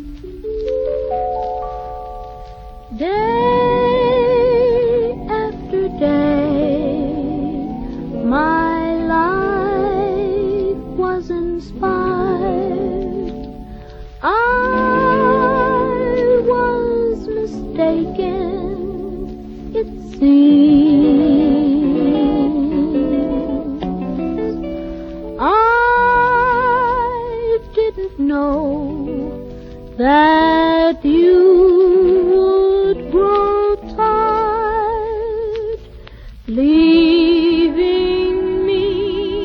Day after day, my life was inspired. I was mistaken, it seems. I didn't know that you would grow tired, leaving me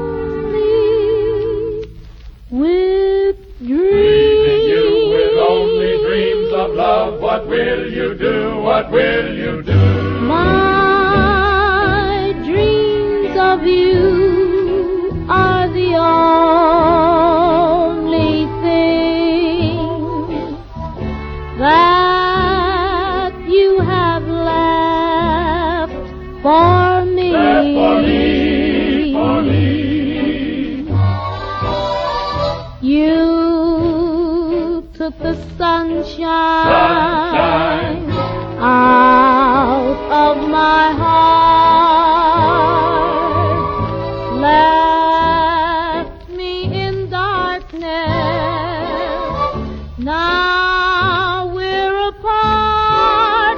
only with dreams. Leaving you with only dreams of love. What will you do? What will you do? My dreams of you are the only thing that you have left for me. Left for me, for me. You took the sunshine out of my heart, left me in darkness. Now we're apart.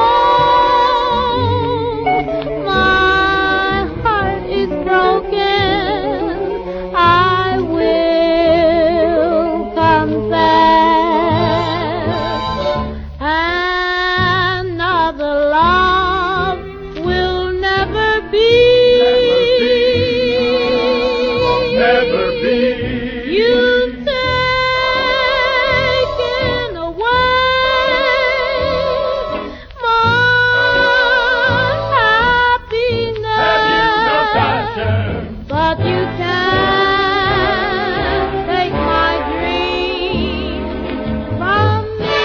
Oh, my heart is broken. I will confess. Another love will never be. Never be. You've taken away my happiness. Have you no passion? But you can't take my dream from me.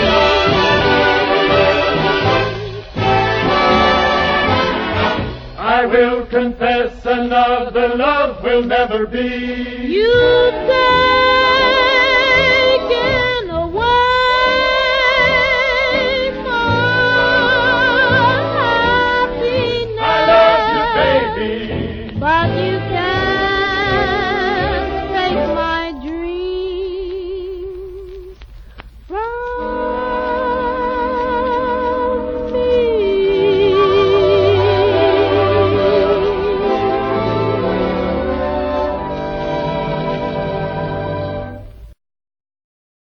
I will confess another love will never be. You